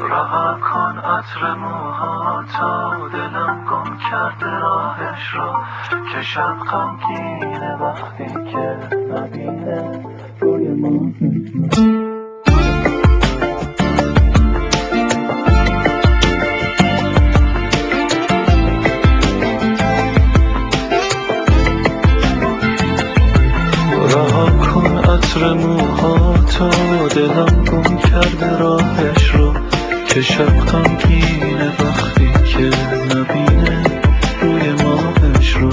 رها کن عطر موهاتو، دلم گم کرده راهش رو، که شب غمگینه وقتی که نبینه روی ماهش رو. رها کن عطر موهاتو، دلم گم کرده راهش رو، که شب غمگینه وقتی که نبینه روی ماهش رو.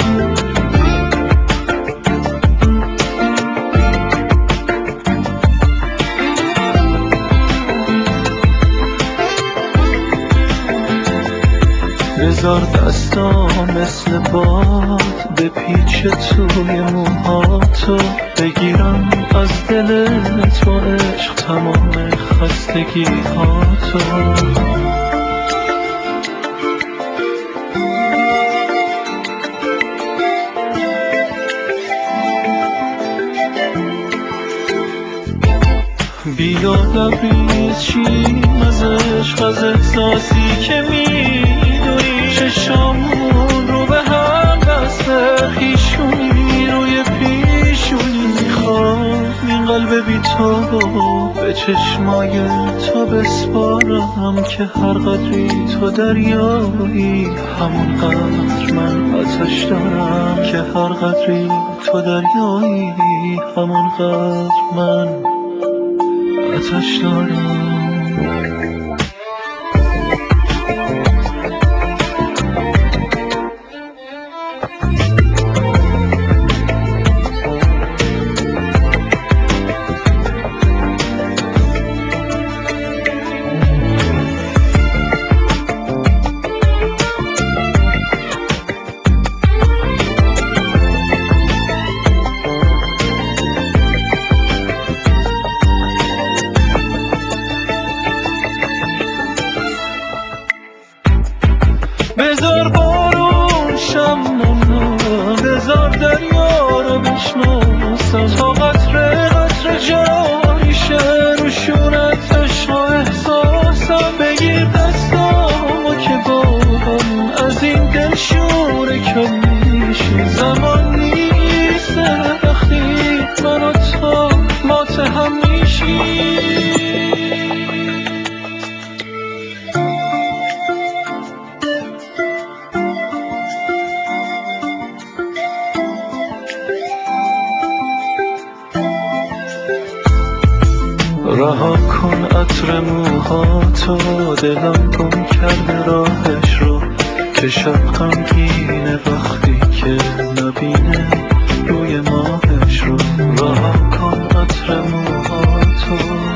بذار دستام مثل باد بپیچه توی موهاتو، بگیرم از دل تو عشق تمام خستگی هاتو. بیا لبریز چیم از عشق، از احساسی که میدونی، چشامون رو به هم بسته، پیشونی روی پیشونی. میخوام این قلب بی تو به چشمای تو بسپارم، که هر قدری تو دریایی همون قدر من آتش دارم، که هر قدری تو دریایی همون قدر من آتش دارم. بذار بارون شمنم، بذار دریا رو بشناسم، تا قطره قطره جاریشه روشونت عشق و احساسم. بگیر دستامو که با هم از این دل شوره کم میشه، زمان نیسته وقتی من و تو ماتهم میشی. رها کن عطر موهاتو، دلم گم کرده راهش رو، که شب غمگینه وقتی که نبینه روی ماهش رو. رها کن عطر موهاتو.